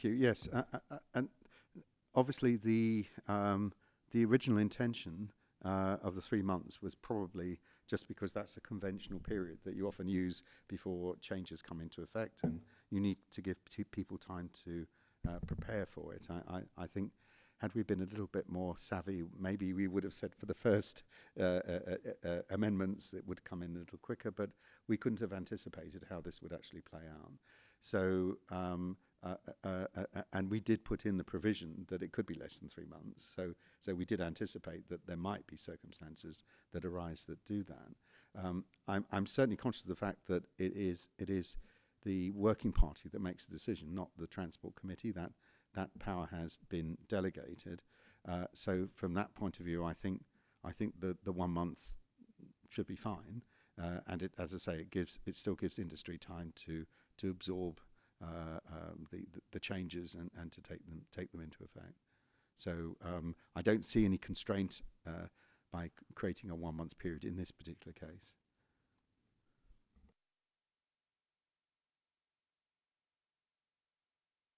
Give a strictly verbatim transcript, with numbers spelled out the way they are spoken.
Thank you. Yes, uh, uh, uh, and obviously the um, the original intention uh, of the three months was probably just because that's a conventional period that you often use before changes come into effect, and you need to give t- people time to uh, prepare for it. I, I, I think had we been a little bit more savvy, maybe we would have said for the first uh, uh, uh, uh, amendments that would come in a little quicker, but we couldn't have anticipated how this would actually play out. So um, uh, uh, uh, uh, and we did put in the provision that it could be less than three months. So, so we did anticipate that there might be circumstances that arise that do that. Um, I'm, I'm certainly conscious of the fact that it is it is the working party that makes the decision, not the transport committee. That that power has been delegated. Uh, so, from that point of view, I think I think the the one month should be fine. Uh, and it, as I say, it gives it still gives industry time to to absorb uh, um, the, the the changes and, and to take them take them into effect. So um, I don't see any constraint uh, by c- creating a one month period in this particular case.